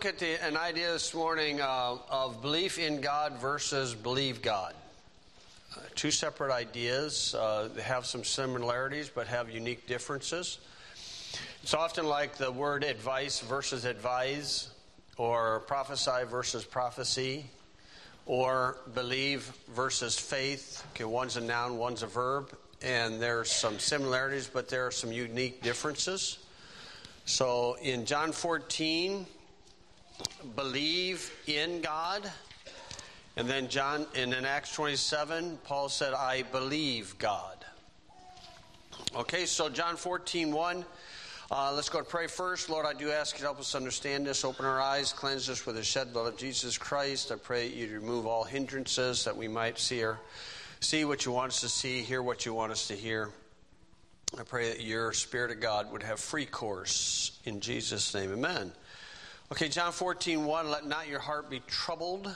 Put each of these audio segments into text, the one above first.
look at an idea this morning of belief in God versus believe God. Two separate ideas. They have some similarities but have unique differences. It's often like the word advice versus advise, or prophesy versus prophecy, or believe versus faith. Okay, one's a noun, one's a verb, and there's some similarities, but there are some unique differences. So in John 14, believe in God. And then in Acts 27, Paul said, I believe God. Okay, so John 14:1. Let's go and pray first. Lord, I do ask you to help us understand this. Open our eyes, cleanse us with the shed blood of Jesus Christ. I pray you to remove all hindrances that we might see what you want us to see, hear what you want us to hear. I pray that your Spirit of God would have free course. In Jesus' name, amen. Okay, John 14:1, let not your heart be troubled.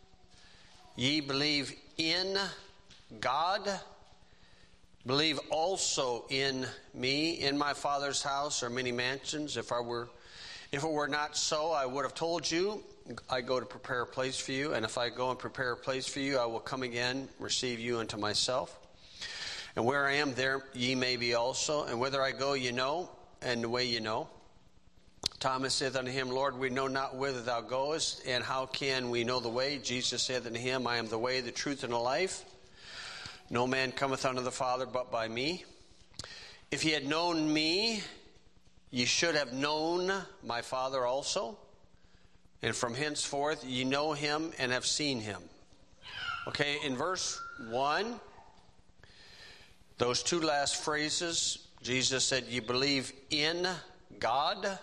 Ye believe in God. Believe also in me. In my Father's house are many mansions. If it were not so, I would have told you. I go to prepare a place for you. And if I go and prepare a place for you, I will come again, receive you unto myself. And where I am, there ye may be also. And whither I go, you know, and the way you know. Thomas saith unto him, Lord, we know not whither thou goest, and how can we know the way? Jesus saith unto him, I am the way, the truth, and the life. No man cometh unto the Father but by me. If ye had known me, ye should have known my Father also. And from henceforth ye know him and have seen him. Okay, in verse 1, those two last phrases, Jesus said, ye believe in God.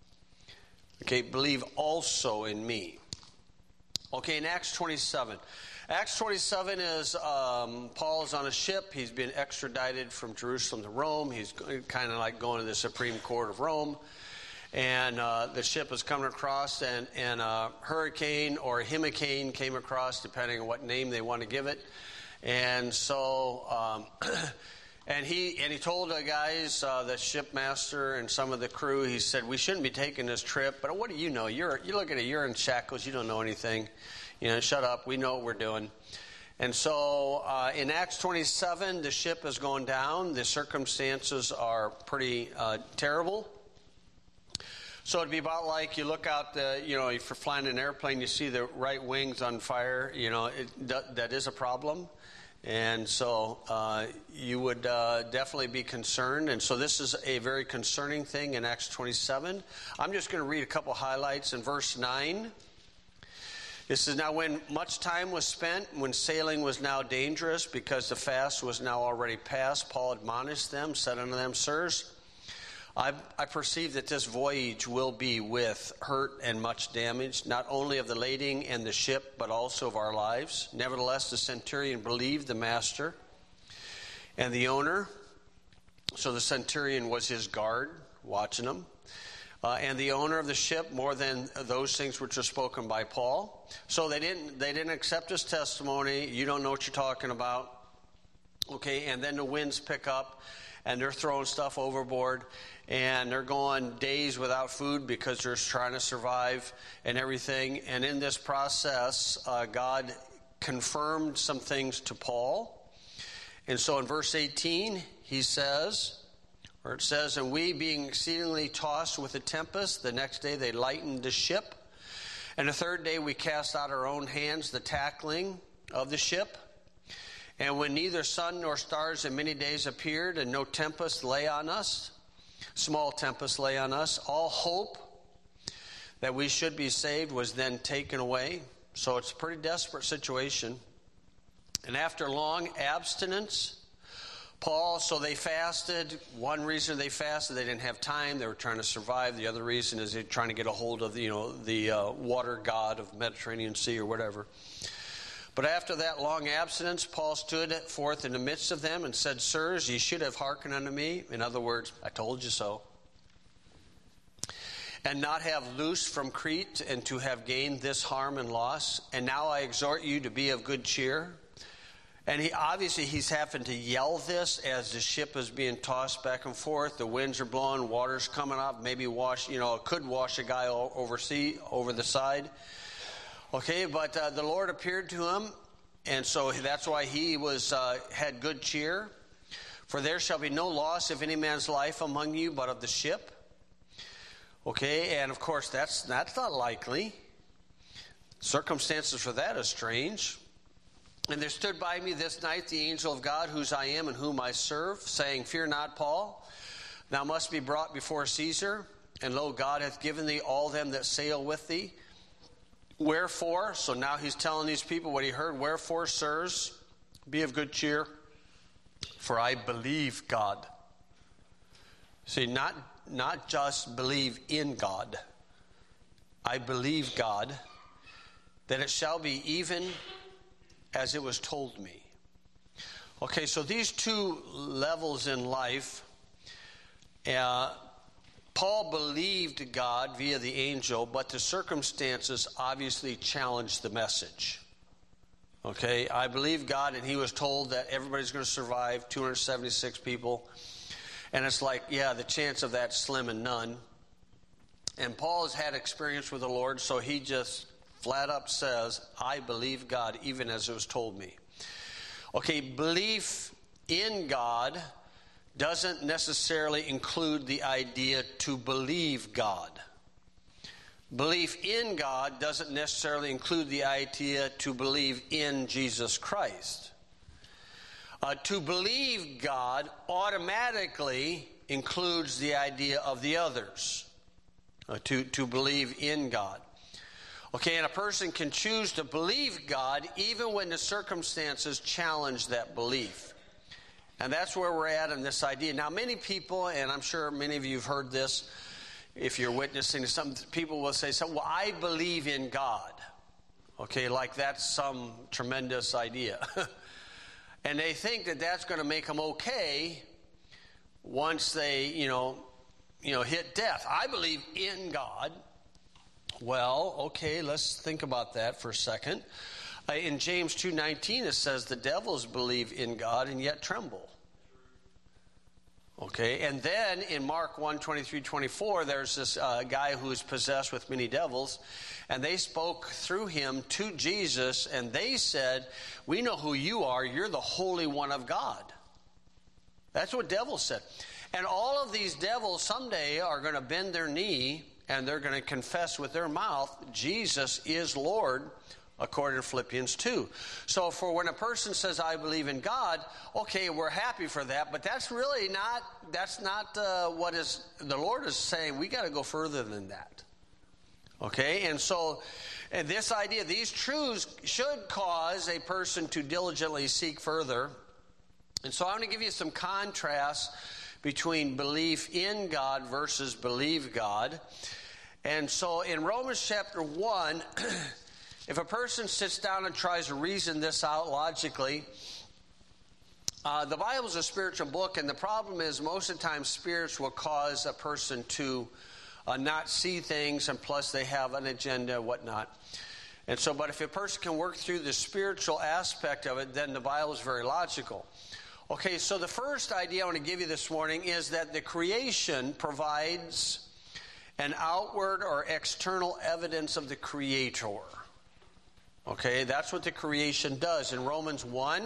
Okay, believe also in me. Okay, in Acts 27. Acts 27 is Paul is on a ship. He's been extradited from Jerusalem to Rome. He's kind of like going to the Supreme Court of Rome. And the ship is coming across, and a hurricane or a himicane came across, depending on what name they want to give it. And so... And he told the guys, the shipmaster and some of the crew, he said, we shouldn't be taking this trip, but what do you know? You look at it, you're in shackles, you don't know anything. Shut up, we know what we're doing. And so in Acts 27, the ship is going down. The circumstances are pretty terrible. So it'd be about like you look out, if you're flying an airplane, you see the right wing's on fire. That is a problem. And so you would definitely be concerned. And so this is a very concerning thing in Acts 27. I'm just going to read a couple highlights in verse 9. It says, now when much time was spent, when sailing was now dangerous, because the fast was now already past, Paul admonished them, said unto them, Sirs, I perceive that this voyage will be with hurt and much damage, not only of the lading and the ship, but also of our lives. Nevertheless, the centurion believed the master and the owner. So the centurion was his guard, watching him. And the owner of the ship more than those things which were spoken by Paul. So they didn't accept his testimony. You don't know what you're talking about. Okay, and then the winds pick up, and they're throwing stuff overboard, and they're going days without food because they're trying to survive and everything. And in this process, God confirmed some things to Paul. And so in verse 18, it says, and we being exceedingly tossed with a tempest, the next day they lightened the ship. And the third day we cast out our own hands the tackling of the ship. And when neither sun nor stars in many days appeared, and no tempest lay on us, small tempest lay on us, all hope that we should be saved was then taken away. So it's a pretty desperate situation. And after long abstinence, so they fasted. One reason they fasted, they didn't have time. They were trying to survive. The other reason is they're trying to get a hold of, the water god of Mediterranean Sea or whatever. But after that long abstinence, Paul stood forth in the midst of them and said, Sirs, ye should have hearkened unto me. In other words, I told you so. And not have loosed from Crete, and to have gained this harm and loss. And now I exhort you to be of good cheer, And he's having to yell this as the ship is being tossed back and forth. The winds are blowing, water's coming up, maybe could wash a guy over the side. Okay, but the Lord appeared to him, and so that's why he had good cheer. For there shall be no loss of any man's life among you, but of the ship. Okay, and of course that's not likely. Circumstances for that are strange. And there stood by me this night the angel of God, whose I am and whom I serve, saying, Fear not, Paul, thou must be brought before Caesar, and lo, God hath given thee all them that sail with thee. Wherefore, so now he's telling these people what he heard, wherefore, sirs, be of good cheer, for I believe God. See, not just believe in God. I believe God, that it shall be even as it was told me. Okay, so these two levels in life, Paul believed God via the angel, but the circumstances obviously challenged the message. Okay, I believe God, and he was told that everybody's going to survive, 276 people. And it's like, yeah, the chance of that slim and none. And Paul has had experience with the Lord, so he just flat up says, I believe God even as it was told me. Okay, belief in God doesn't necessarily include the idea to believe God. Belief in God doesn't necessarily include the idea to believe in Jesus Christ. To believe God automatically includes the idea of the others. To believe in God. Okay, and a person can choose to believe God even when the circumstances challenge that belief. And that's where we're at in this idea. Now, many people, and I'm sure many of you have heard this, if you're witnessing, some people will say, well, I believe in God. Okay, like that's some tremendous idea. And they think that that's going to make them okay once they, hit death. I believe in God. Well, okay, let's think about that for a second. In James 2:19, it says the devils believe in God and yet tremble. Okay, and then in Mark 1:23-24, there's this guy who is possessed with many devils, and they spoke through him to Jesus, and they said, we know who you are. You're the Holy One of God. That's what devils said. And all of these devils someday are going to bend their knee, and they're going to confess with their mouth, Jesus is Lord, according to Philippians 2. So for when a person says, I believe in God, okay, we're happy for that, but that's really not, what the Lord is saying. We got to go further than that. Okay, and so this idea, these truths should cause a person to diligently seek further. And so I want to give you some contrasts between belief in God versus believe God. And so in Romans chapter 1, if a person sits down and tries to reason this out logically, the Bible is a spiritual book, and the problem is most of the time spirits will cause a person to not see things, and plus they have an agenda and whatnot. And so, but if a person can work through the spiritual aspect of it, then the Bible is very logical. Okay, so the first idea I want to give you this morning is that the creation provides an outward or external evidence of the Creator. Okay, that's what the creation does. In Romans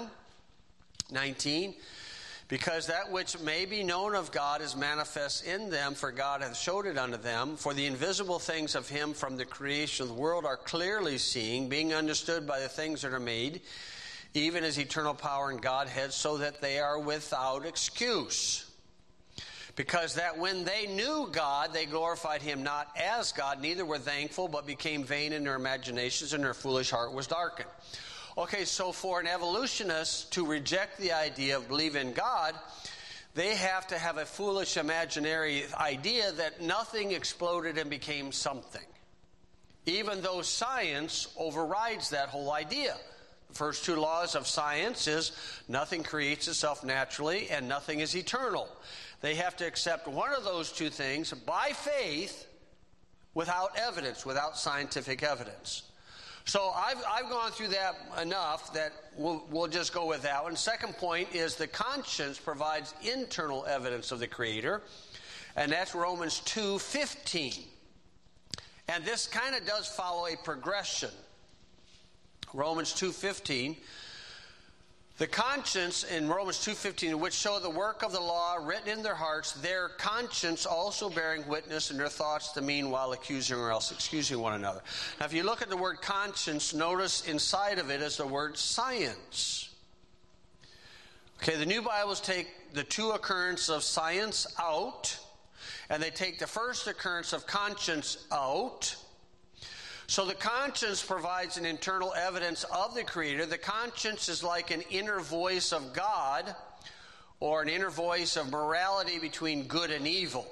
1:19, because that which may be known of God is manifest in them, for God hath showed it unto them. For the invisible things of him from the creation of the world are clearly seen, being understood by the things that are made, even as eternal power and Godhead, so that they are without excuse. Because that when they knew God, they glorified him not as God, neither were thankful, but became vain in their imaginations, and their foolish heart was darkened. Okay, so for an evolutionist to reject the idea of believing in God, they have to have a foolish imaginary idea that nothing exploded and became something. Even though science overrides that whole idea. The first two laws of science is nothing creates itself naturally and nothing is eternal. They have to accept one of those two things by faith without evidence, without scientific evidence. So I've gone through that enough that we'll just go with that one. Second point is the conscience provides internal evidence of the Creator, and that's Romans 2:15. And this kind of does follow a progression. Romans 2:15. The conscience in Romans 2:15, which show the work of the law written in their hearts, their conscience also bearing witness, and their thoughts the meanwhile accusing or else excusing one another. Now, if you look at the word conscience, notice inside of it is the word science. Okay, the New Bibles take the two occurrences of science out, and they take the first occurrence of conscience out. So the conscience provides an internal evidence of the Creator. The conscience is like an inner voice of God, or an inner voice of morality between good and evil.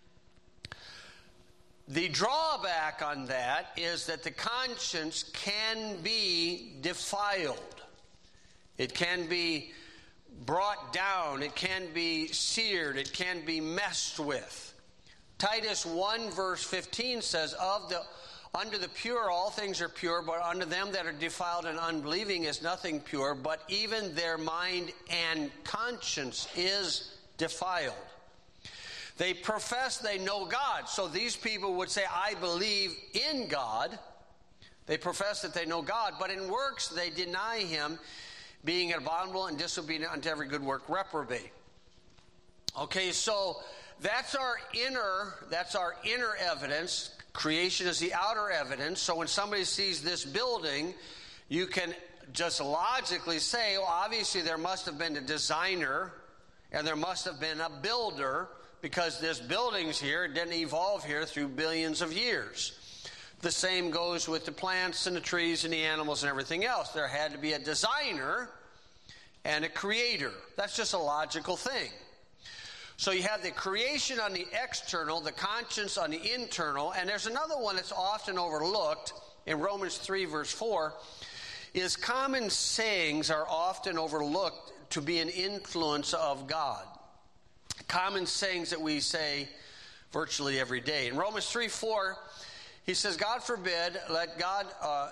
The drawback on that is that the conscience can be defiled. It can be brought down. It can be seared. It can be messed with. Titus 1 verse 15 says, Unto the pure all things are pure, but unto them that are defiled and unbelieving is nothing pure, but even their mind and conscience is defiled. They profess they know God. So these people would say, I believe in God. They profess that they know God, but in works they deny Him, being abominable and disobedient unto every good work, reprobate. Okay, so that's our inner evidence. Creation is the outer evidence. So when somebody sees this building, you can just logically say, well, obviously there must have been a designer and there must have been a builder, because this building's here. It didn't evolve here through billions of years. The same goes with the plants and the trees and the animals and everything else. There had to be a designer and a creator. That's just a logical thing. So you have the creation on the external, the conscience on the internal, and there's another one that's often overlooked in Romans 3 verse 4, is common sayings are often overlooked to be an influence of God. Common sayings that we say virtually every day. In Romans 3:4, he says, God forbid, let God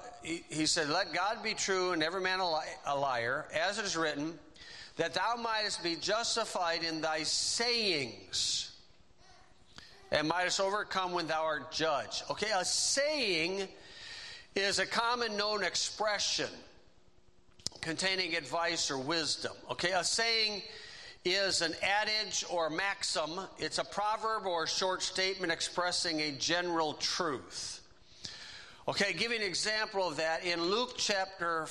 be true and every man a liar, as it is written, that thou mightest be justified in thy sayings, and mightest overcome when thou art judged. Okay, a saying is a common known expression containing advice or wisdom. Okay, a saying is an adage or maxim. It's a proverb or a short statement expressing a general truth. Okay, give you an example of that. In Luke chapter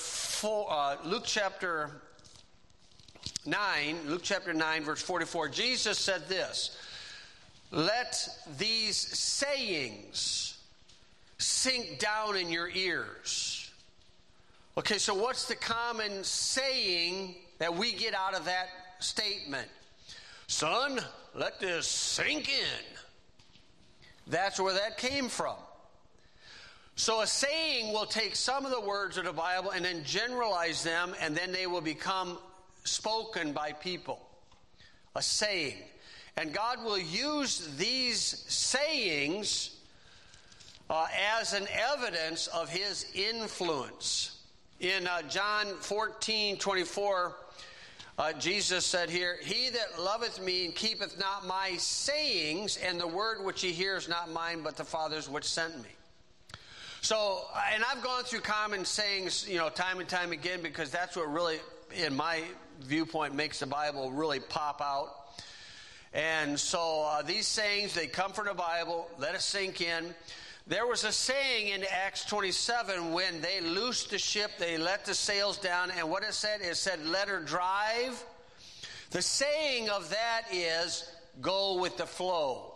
9, verse 44, Jesus said this, let these sayings sink down in your ears. Okay, so what's the common saying that we get out of that statement? Son, let this sink in. That's where that came from. So a saying will take some of the words of the Bible and then generalize them, and then they will become spoken by people. A saying. And God will use these sayings as an evidence of His influence. In John 14:24, Jesus said here, he that loveth me and keepeth not my sayings, and the word which he hears not mine, but the Father's which sent me. So, and I've gone through common sayings, time and time again, because that's what really, in my viewpoint, makes the Bible really pop out. And so these sayings, they come from the Bible. Let it sink in. There was a saying in Acts 27 when they loosed the ship, they let the sails down, and what it said, let her drive. The saying of that is, go with the flow.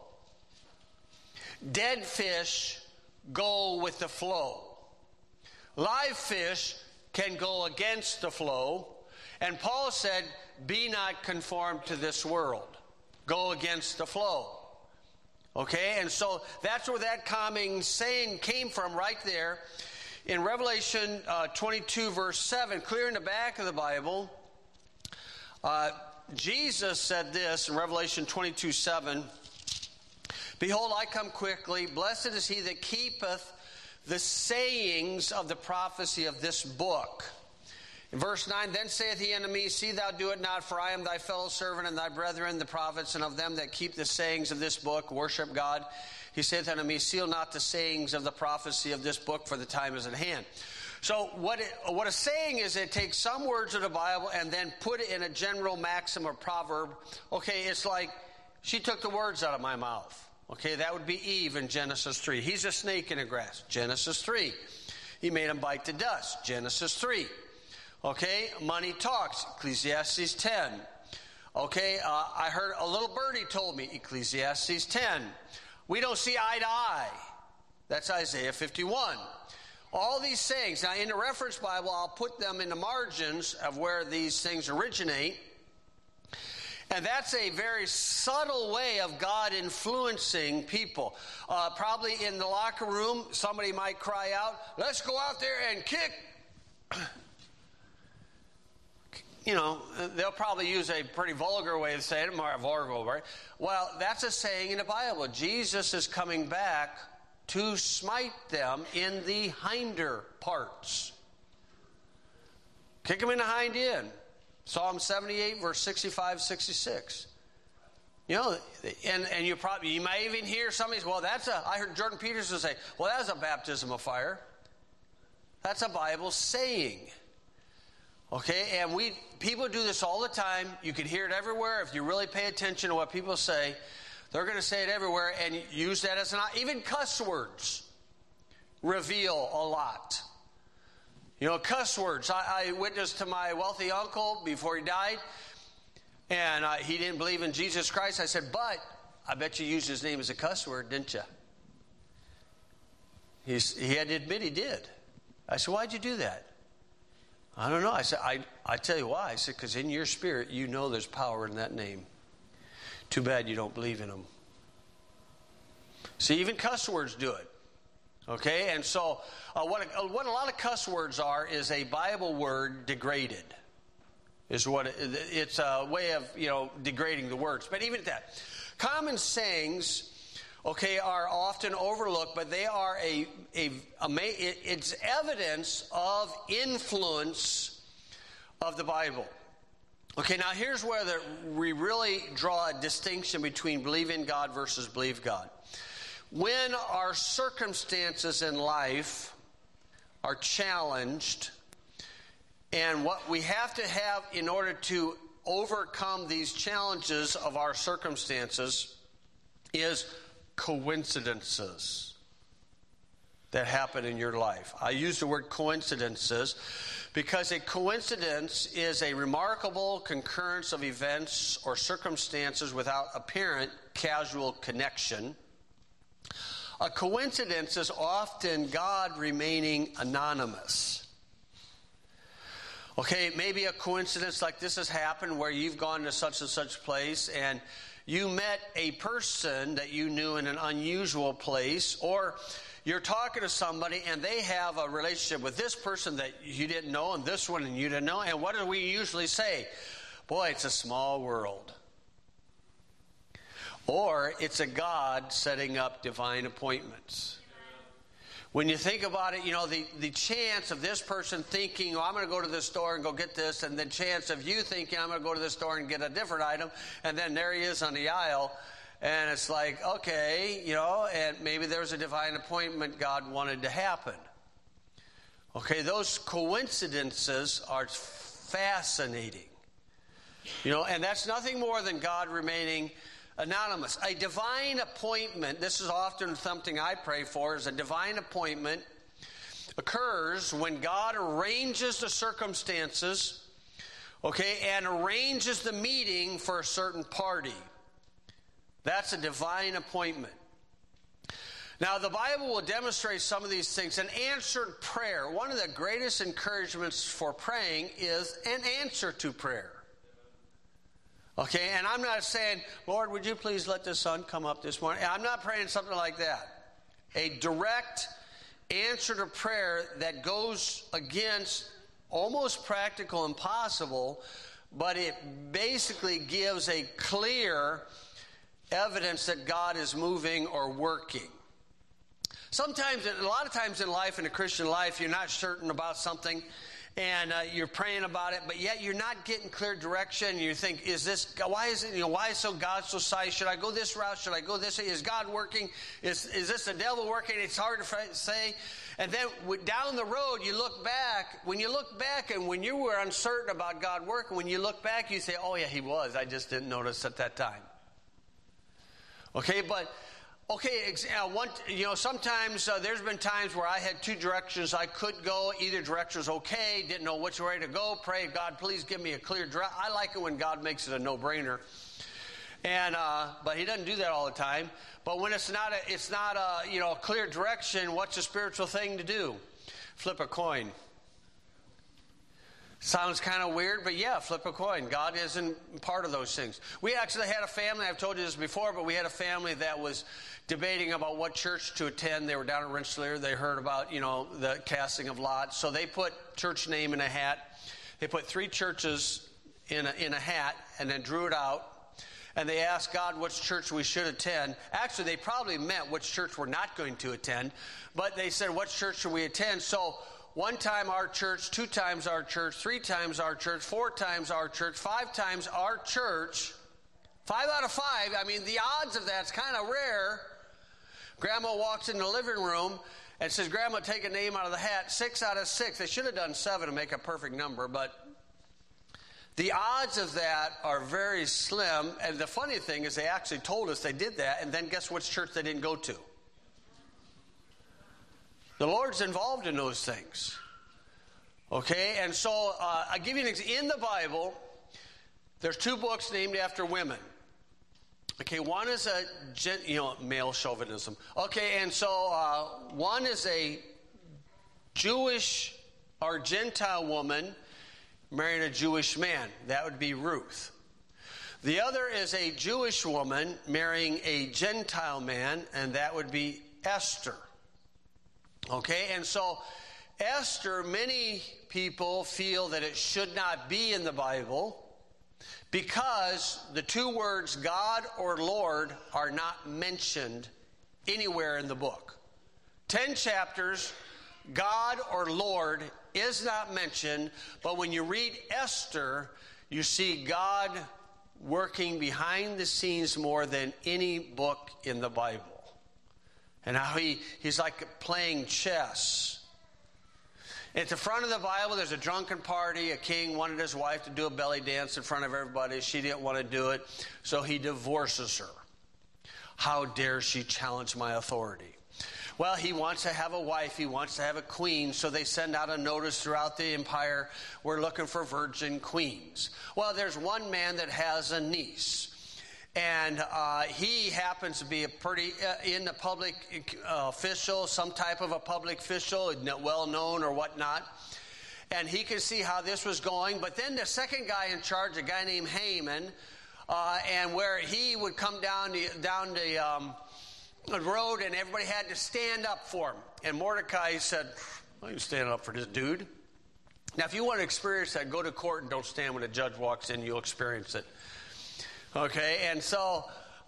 Dead fish go with the flow. Live fish can go against the flow. And Paul said, be not conformed to this world. Go against the flow. Okay, and so that's where that common saying came from, right there. In Revelation 22, verse 7, clear in the back of the Bible, Jesus said this in Revelation 22, 7, behold, I come quickly. Blessed is he that keepeth the sayings of the prophecy of this book. In verse 9, then saith he unto me, see thou do it not, for I am thy fellow servant and thy brethren, the prophets, and of them that keep the sayings of this book, worship God. He saith unto me, seal not the sayings of the prophecy of this book, for the time is at hand. So what a saying is, it takes some words of the Bible and then put it in a general maxim or proverb. Okay, it's like, she took the words out of my mouth. Okay, that would be Eve in Genesis 3. He's a snake in the grass. Genesis 3. He made him bite the dust. Genesis 3. Okay, money talks. Ecclesiastes 10. Okay, I heard a little birdie told me. Ecclesiastes 10. We don't see eye to eye. That's Isaiah 51. All these sayings. Now, in the reference Bible, I'll put them in the margins of where these things originate. And that's a very subtle way of God influencing people. Probably in the locker room, somebody might cry out, let's go out there and kick. You know, they'll probably use a pretty vulgar way of saying it, more vulgar, right? Well, that's a saying in the Bible. Jesus is coming back to smite them in the hinder parts. Kick them in the hind end. Psalm 78, verse 65, 66. You know, and you might even hear somebody say, well, I heard Jordan Peterson say, well, that's a baptism of fire. That's a Bible saying. Okay, and people do this all the time. You can hear it everywhere. If you really pay attention to what people say, they're going to say it everywhere and use that as even cuss words reveal a lot. You know, cuss words. I witnessed to my wealthy uncle before he died, and he didn't believe in Jesus Christ. I said, but I bet you used his name as a cuss word, didn't you? He had to admit he did. I said, why'd you do that? I don't know. I said, I tell you why. I said, because in your spirit, you know there's power in that name. Too bad you don't believe in them. See, even cuss words do it. Okay? And so what a lot of cuss words are is a Bible word degraded. It's a way of, degrading the words. But even at that, common sayings, okay, are often overlooked, but they are it's evidence of influence of the Bible. Okay, now here's where we really draw a distinction between believe in God versus believe God. When our circumstances in life are challenged, and what we have to have in order to overcome these challenges of our circumstances is coincidences that happen in your life. I use the word coincidences because a coincidence is a remarkable concurrence of events or circumstances without apparent causal connection. A coincidence is often God remaining anonymous. Okay, maybe a coincidence like this has happened where you've gone to such and such place and you met a person that you knew in an unusual place, or you're talking to somebody and they have a relationship with this person that you didn't know and this one and you didn't know. And what do we usually say? Boy, it's a small world. Or it's a God setting up divine appointments. When you think about it, the chance of this person thinking, I'm going to go to this store and go get this, and the chance of you thinking, I'm going to go to this store and get a different item, and then there he is on the aisle, and it's like, okay, and maybe there's a divine appointment God wanted to happen. Okay, those coincidences are fascinating. And that's nothing more than God remaining anonymous. A divine appointment, this is often something I pray for, is a divine appointment occurs when God arranges the circumstances, okay, and arranges the meeting for a certain party. That's a divine appointment. Now, the Bible will demonstrate some of these things. An answered prayer, one of the greatest encouragements for praying is an answer to prayer. Okay, and I'm not saying, Lord, would you please let the sun come up this morning? I'm not praying something like that. A direct answer to prayer that goes against almost practical impossible, but it basically gives a clear evidence that God is moving or working. Sometimes, a lot of times in life, in a Christian life, you're not certain about something, and you're praying about it, but yet you're not getting clear direction. You think, why is God so silent? Should I go this route? Should I go this way? Is God working? Is this the devil working? It's hard to say. And then down the road, you look back. When you look back and when you were uncertain about God working, when you look back, you say, oh yeah, he was. I just didn't notice at that time. Sometimes there's been times where I had two directions I could go. Either direction was okay, didn't know which way to go. Pray, God, please give me a clear direction. I like it when God makes it a no-brainer. And but he doesn't do that all the time. But when it's not a clear direction, what's a spiritual thing to do? Flip a coin. Sounds kind of weird, but yeah, flip a coin. God isn't part of those things. We actually had a family, I've told you this before, but we had a family that was debating about what church to attend. They were down at Rensselaer. They heard about, the casting of lots. So they put church name in a hat. They put 3 churches in a hat and then drew it out. And they asked God which church we should attend. Actually, they probably meant which church we're not going to attend. But they said, what church should we attend? So 1 time our church, 2 times our church, 3 times our church, 4 times our church, 5 times our church. 5 out of 5. I mean, the odds of that's kind of rare. Grandma walks in the living room and says, Grandma, take a name out of the hat. 6 out of 6. They should have done 7 to make a perfect number, but the odds of that are very slim. And the funny thing is they actually told us they did that, and then guess which church they didn't go to? The Lord's involved in those things. Okay, and so I give you an example. In the Bible, there's 2 books named after women. Okay, one is male chauvinism. Okay, and so one is a Jewish or Gentile woman marrying a Jewish man. That would be Ruth. The other is a Jewish woman marrying a Gentile man, and that would be Esther. Okay, and so Esther, many people feel that it should not be in the Bible because the 2 words God or Lord are not mentioned anywhere in the book. 10 chapters, God or Lord is not mentioned, but when you read Esther, you see God working behind the scenes more than any book in the Bible. And how he's like playing chess. At the front of the Bible, there's a drunken party. A king wanted his wife to do a belly dance in front of everybody. She didn't want to do it, so he divorces her. How dare she challenge my authority? Well, he wants to have a wife. He wants to have a queen, so they send out a notice throughout the empire. We're looking for virgin queens. Well, there's one man that has a niece. And he happens to be a pretty in the public official, some type of a public official, well known or whatnot. And he could see how this was going. But then the second guy in charge, a guy named Haman, and where he would come down the road, and everybody had to stand up for him. And Mordecai said, "I ain't standing up for this dude." Now, if you want to experience that, go to court and don't stand when a judge walks in. You'll experience it. Okay, and so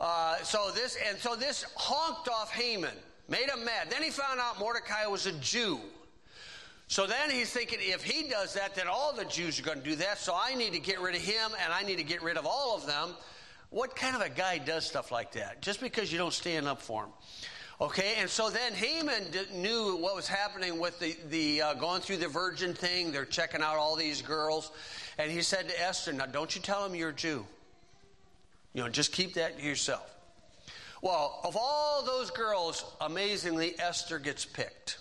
this honked off Haman, made him mad. Then he found out Mordecai was a Jew. So then he's thinking, if he does that, then all the Jews are going to do that. So I need to get rid of him, and I need to get rid of all of them. What kind of a guy does stuff like that? Just because you don't stand up for him. Okay, and so then Haman knew what was happening with the going through the virgin thing. They're checking out all these girls. And he said to Esther, now don't you tell them you're a Jew. Just keep that to yourself. Well, of all those girls, amazingly, Esther gets picked.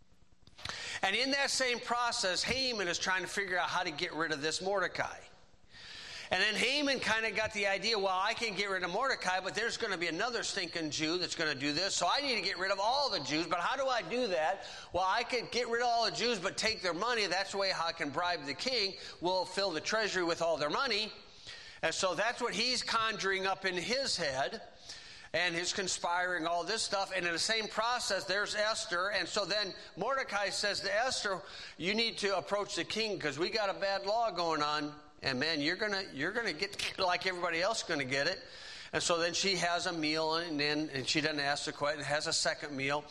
And in that same process, Haman is trying to figure out how to get rid of this Mordecai. And then Haman kind of got the idea, well, I can get rid of Mordecai, but there's going to be another stinking Jew that's going to do this, so I need to get rid of all the Jews. But how do I do that? Well, I could get rid of all the Jews, but take their money. That's the way how I can bribe the king. We'll fill the treasury with all their money. And so that's what he's conjuring up in his head, and he's conspiring all this stuff. And in the same process, there's Esther. And so then Mordecai says to Esther, you need to approach the king because we got a bad law going on. And man, you're gonna get like everybody else is gonna get it. And so then she has a meal, and she doesn't ask the question, has a second meal.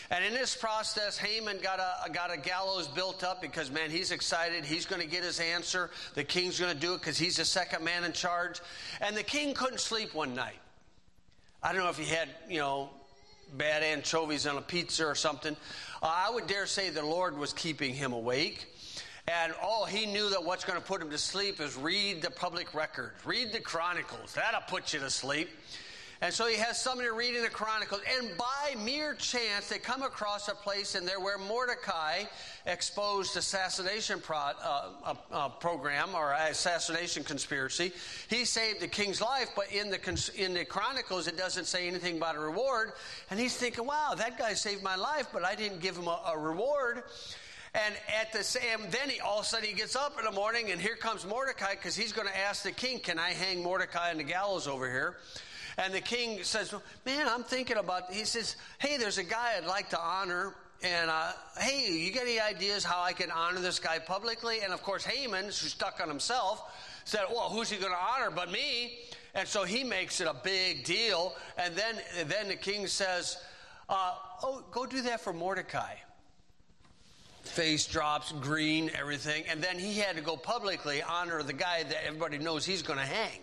And in this process, Haman got a gallows built up because, man, he's excited. He's going to get his answer. The king's going to do it because he's the second man in charge. And the king couldn't sleep one night. I don't know if he had, bad anchovies on a pizza or something. I would dare say the Lord was keeping him awake. And he knew that what's going to put him to sleep is read the public records. Read the Chronicles. That'll put you to sleep. And so he has somebody reading the Chronicles. And by mere chance, they come across a place in there where Mordecai exposed assassination program or assassination conspiracy. He saved the king's life, but in the Chronicles, it doesn't say anything about a reward. And he's thinking, wow, that guy saved my life, but I didn't give him a reward. And then all of a sudden he gets up in the morning, and here comes Mordecai, because he's going to ask the king, can I hang Mordecai on the gallows over here? And the king says, man, I'm thinking about, he says, hey, there's a guy I'd like to honor. And, hey, you got any ideas how I can honor this guy publicly? And, of course, Haman, who's stuck on himself, said, well, who's he going to honor but me? And so he makes it a big deal. And then the king says, go do that for Mordecai. Face drops, green, everything. And then he had to go publicly honor the guy that everybody knows he's going to hang.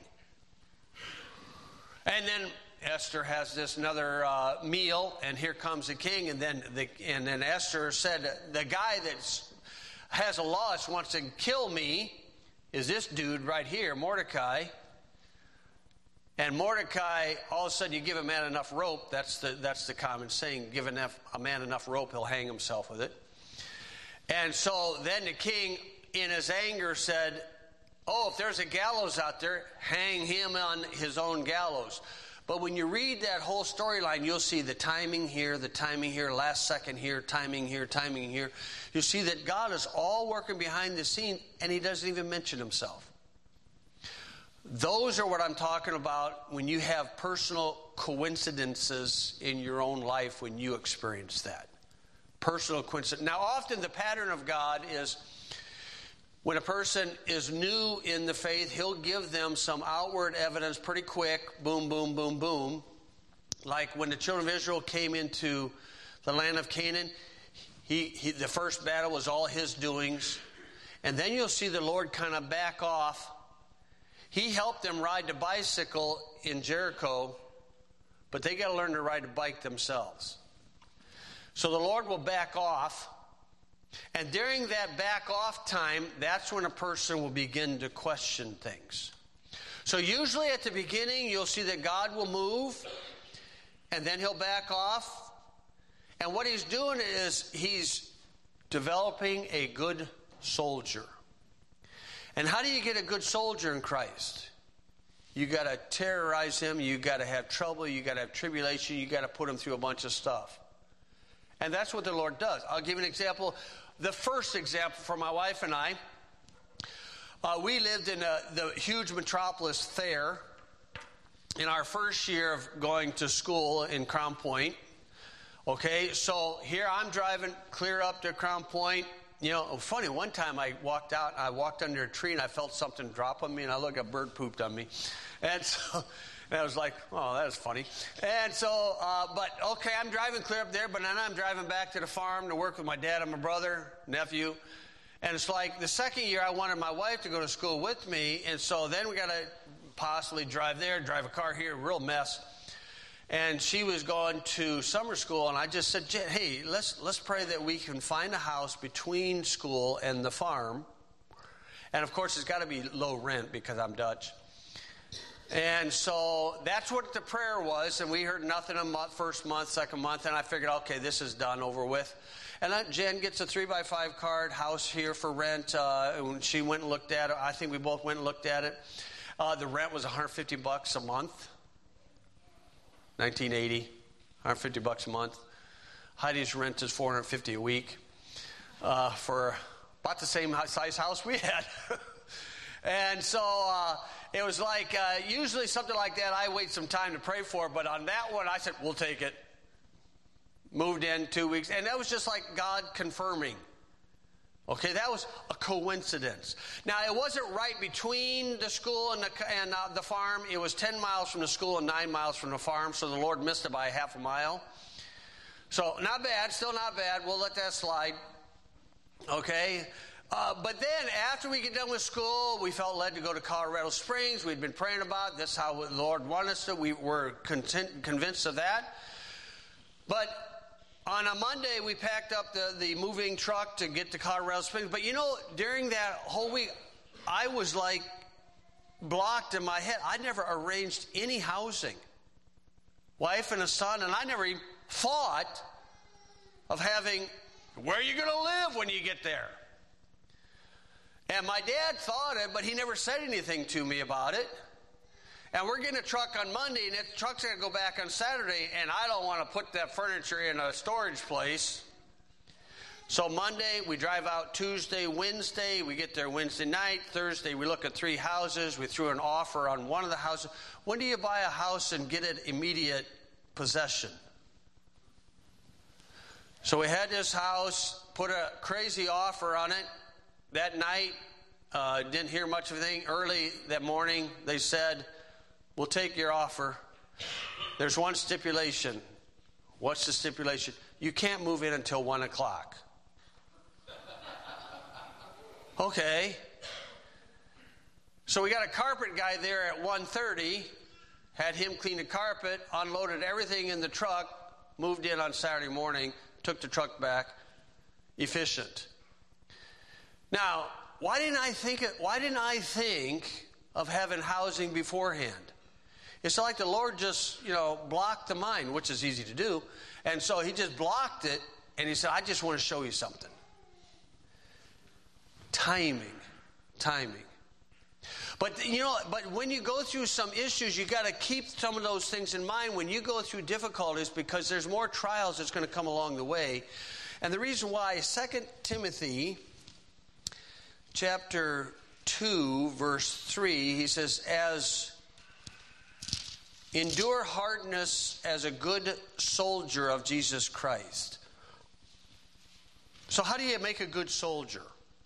And then Esther has this another meal, and here comes the king. And then Esther said, the guy that has a lust wants to kill me is this dude right here, Mordecai. And Mordecai, all of a sudden, you give a man enough rope. That's the common saying. Give a man enough rope, he'll hang himself with it. And so then the king, in his anger, said, if there's a gallows out there, hang him on his own gallows. But when you read that whole storyline, you'll see the timing here, last second here, timing here, timing here. You'll see that God is all working behind the scene, and he doesn't even mention himself. Those are what I'm talking about when you have personal coincidences in your own life when you experience that. Personal coincidence. Now, often the pattern of God is when a person is new in the faith, he'll give them some outward evidence pretty quick. Boom, boom, boom, boom. Like when the children of Israel came into the land of Canaan, the first battle was all his doings. And then you'll see the Lord kind of back off. He helped them ride the bicycle in Jericho, but they got to learn to ride a bike themselves. So the Lord will back off. And during that back off time, that's when a person will begin to question things. So usually at the beginning, you'll see that God will move, and then he'll back off. And what he's doing is he's developing a good soldier. And how do you get a good soldier in Christ? You got to terrorize him. You got to have trouble. You got to have tribulation. You got to put him through a bunch of stuff. And that's what the Lord does. I'll give you an example. The first example for my wife and I, we lived in the huge metropolis Thayer in our first year of going to school in Crown Point. Okay, so here I'm driving clear up to Crown Point. Funny, one time I walked under a tree and I felt something drop on me, and I looked, a bird pooped on me. And so... And I was like, oh, that was funny. And so, I'm driving clear up there, but then I'm driving back to the farm to work with my dad and my brother, nephew. And it's like the second year I wanted my wife to go to school with me, and so then we got to possibly drive there, drive a car here, real mess. And she was going to summer school, and I just said, hey, let's pray that we can find a house between school and the farm. And, of course, it's got to be low rent because I'm Dutch. And so that's what the prayer was, and we heard nothing a month, first month, second month, and I figured, okay, this is done, over with. And then Jen gets a 3x5 card, house here for rent. When she went and looked at it, I think we both went and looked at it. The rent was $150 a month, 1980, $150 a month. Heidi's rent is $450 a week for about the same size house we had. And so it was like, usually something like that, I wait some time to pray for. But on that one, I said, we'll take it. Moved in 2 weeks. And that was just like God confirming. Okay, that was a coincidence. Now, it wasn't right between the school and the farm. It was 10 miles from the school and 9 miles from the farm. So the Lord missed it by half a mile. So not bad, still not bad. We'll let that slide. Okay. But then after we get done with school, we felt led to go to Colorado Springs. We'd been praying about it. This is how the Lord wanted us to. We were convinced of that. But on a Monday, we packed up the moving truck to get to Colorado Springs. But you know, during that whole week, I was like blocked in my head. I never arranged any housing. Wife and a son, and I never even thought of having, where are you going to live when you get there? And my dad thought it, but he never said anything to me about it. And we're getting a truck on Monday, and the truck's going to go back on Saturday, and I don't want to put that furniture in a storage place. So Monday, we drive out Tuesday, Wednesday. We get there Wednesday night. Thursday, we look at 3 houses. We threw an offer on one of the houses. When do you buy a house and get it immediate possession? So we had this house, put a crazy offer on it. That night, didn't hear much of anything. Early that morning, they said, we'll take your offer. There's one stipulation. What's the stipulation? You can't move in until 1 o'clock. Okay. So we got a carpet guy there at 1:30, had him clean the carpet, unloaded everything in the truck, moved in on Saturday morning, took the truck back. Efficient. Now, why didn't I think of having housing beforehand? It's like the Lord just, blocked the mind, which is easy to do. And so he just blocked it, and he said, I just want to show you something. Timing. But, but when you go through some issues, you got to keep some of those things in mind when you go through difficulties, because there's more trials that's going to come along the way. And the reason why, 2 Timothy chapter 2, verse 3, he says, endure hardness as a good soldier of Jesus Christ. So how do you make a good soldier?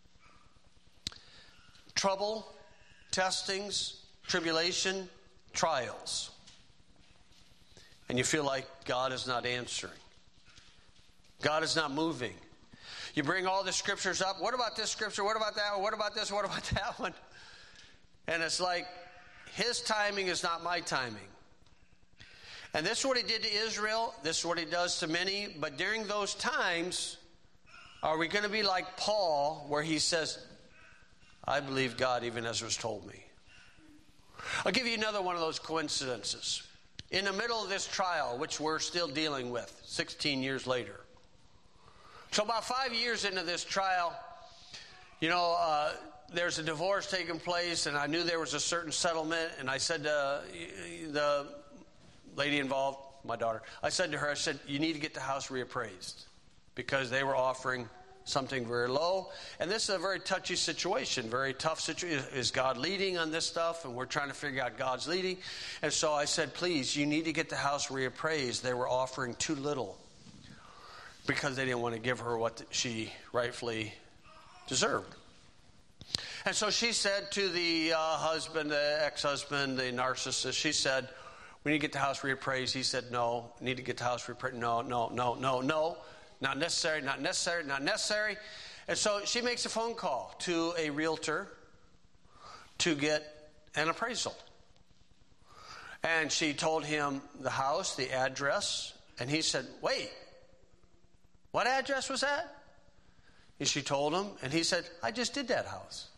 Trouble, testings, tribulation, trials. And you feel like God is not answering. God is not moving. You bring all the scriptures up. What about this scripture? What about that one? What about this? What about that one? And it's like, his timing is not my timing. And this is what he did to Israel. This is what he does to many. But during those times, are we going to be like Paul, where he says, I believe God even as was told me? I'll give you another one of those coincidences. In the middle of this trial, which we're still dealing with 16 years later. So about 5 years into this trial, there's a divorce taking place, and I knew there was a certain settlement, and I said to the lady involved, my daughter, I said to her, you need to get the house reappraised, because they were offering something very low. And this is a very touchy situation, very tough situation. Is God leading on this stuff? And we're trying to figure out God's leading. And so I said, please, you need to get the house reappraised. They were offering too little, because they didn't want to give her what she rightfully deserved. And so she said to the husband, the ex-husband, the narcissist, she said, we need to get the house reappraised. He said, no, need to get the house reappraised. No. Not necessary. And so she makes a phone call to a realtor to get an appraisal. And she told him the house, the address, and he said, wait, what address was that? And she told him, and he said, I just did that house.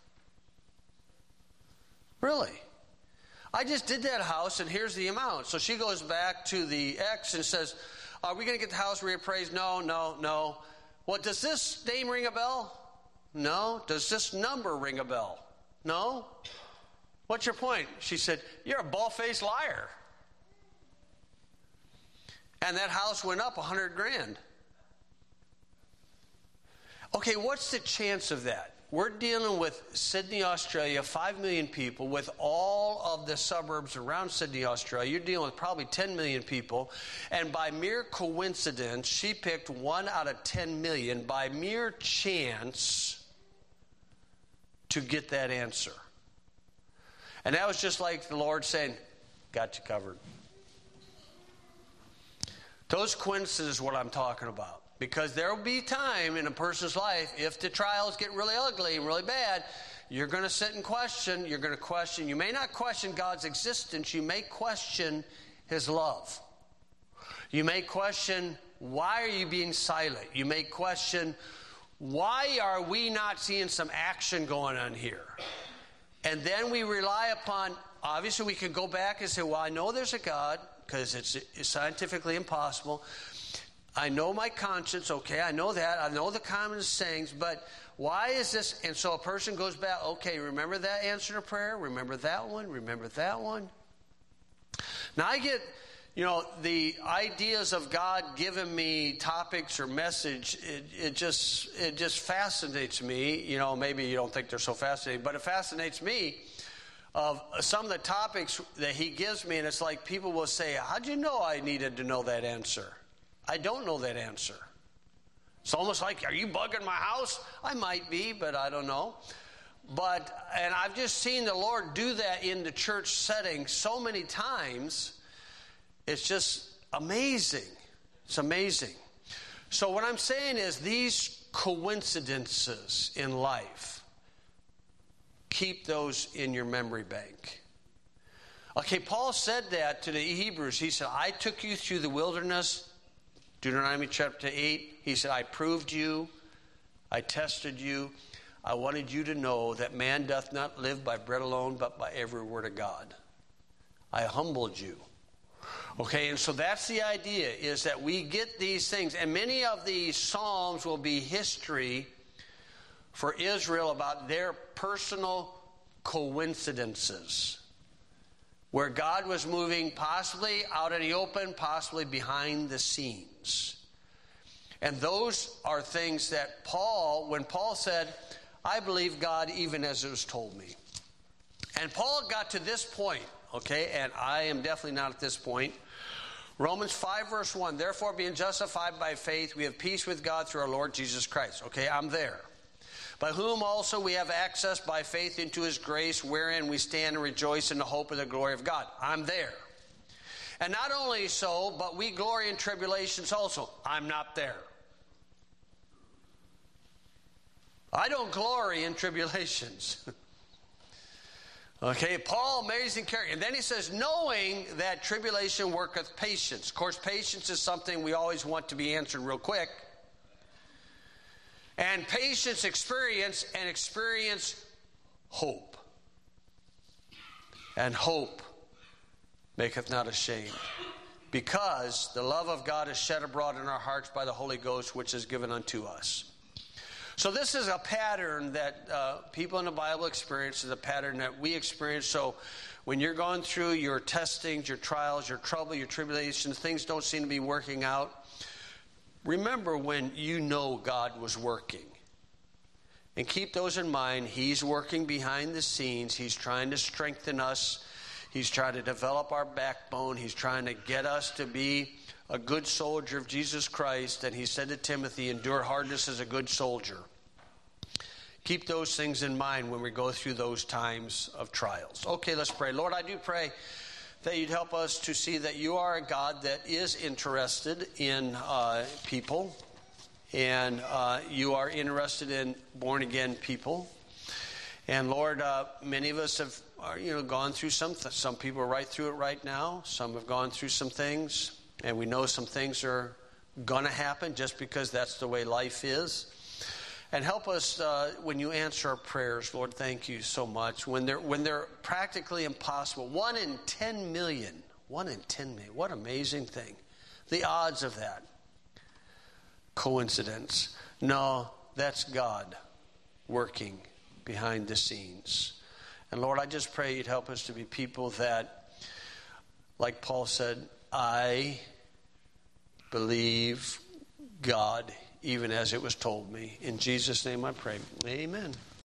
Really? I just did that house, and here's the amount. So she goes back to the ex and says, are we going to get the house reappraised? No. Well, does this name ring a bell? No. Does this number ring a bell? No. What's your point? She said, you're a bald-faced liar. And that house went up $100,000. Okay, what's the chance of that? We're dealing with Sydney, Australia, 5 million people, with all of the suburbs around Sydney, Australia. You're dealing with probably 10 million people. And by mere coincidence, she picked 1 out of 10 million by mere chance to get that answer. And that was just like the Lord saying, got you covered. Those coincidences is what I'm talking about. Because there will be time in a person's life, if the trials get really ugly and really bad, you're going to sit and question. You're going to question. You may not question God's existence. You may question His love. You may question, why are you being silent? You may question, why are we not seeing some action going on here? And then we rely upon, obviously we can go back and say, well, I know there's a God, because it's scientifically impossible. I know my conscience, okay, I know that. I know the common sayings, but why is this? And so a person goes back, okay, remember that answer to prayer? Remember that one? Remember that one? Now I get, the ideas of God giving me topics or message, it just fascinates me. Maybe you don't think they're so fascinating, but it fascinates me of some of the topics that He gives me, and it's like people will say, how'd you know I needed to know that answer? I don't know that answer. It's almost like, are you bugging my house? I might be, but I don't know. And I've just seen the Lord do that in the church setting so many times. It's just amazing. It's amazing. So what I'm saying is these coincidences in life, keep those in your memory bank. Okay, Paul said that to the Hebrews. He said, I took you through the wilderness. Deuteronomy chapter 8, he said, I proved you, I tested you. I wanted you to know that man doth not live by bread alone, but by every word of God. I humbled you. Okay, and so that's the idea, is that we get these things. And many of these Psalms will be history for Israel about their personal coincidences, where God was moving possibly out in the open, possibly behind the scenes. And those are things that when Paul said, I believe God even as it was told me. And Paul got to this point, okay, and I am definitely not at this point. Romans 5 verse 1, therefore being justified by faith, we have peace with God through our Lord Jesus Christ. Okay, I'm there. By whom also we have access by faith into His grace, wherein we stand and rejoice in the hope of the glory of God. I'm there. And not only so, but we glory in tribulations also. I'm not there. I don't glory in tribulations. Okay, Paul, amazing character. And then he says, knowing that tribulation worketh patience. Of course, patience is something we always want to be answered real quick. And patience, experience, and experience, hope. And hope maketh not ashamed. Because the love of God is shed abroad in our hearts by the Holy Ghost, which is given unto us. So this is a pattern that people in the Bible experience, is a pattern that we experience. So when you're going through your testings, your trials, your trouble, your tribulations, things don't seem to be working out. Remember when you know God was working. And keep those in mind. He's working behind the scenes. He's trying to strengthen us. He's trying to develop our backbone. He's trying to get us to be a good soldier of Jesus Christ. And he said to Timothy, endure hardness as a good soldier. Keep those things in mind when we go through those times of trials. Okay, let's pray. Lord, I do pray that you'd help us to see that you are a God that is interested in people, and you are interested in born-again people. And Lord, many of us have gone through some people are right through it right now. Some have gone through some things, and we know some things are going to happen just because that's the way life is. And help us when you answer our prayers, Lord, thank you so much. When they're practically impossible. 1 in 10 million. 1 in 10 million. What an amazing thing. The odds of that. Coincidence. No, that's God working behind the scenes. And Lord, I just pray you'd help us to be people that, like Paul said, I believe God even as it was told me. In Jesus' name I pray. Amen.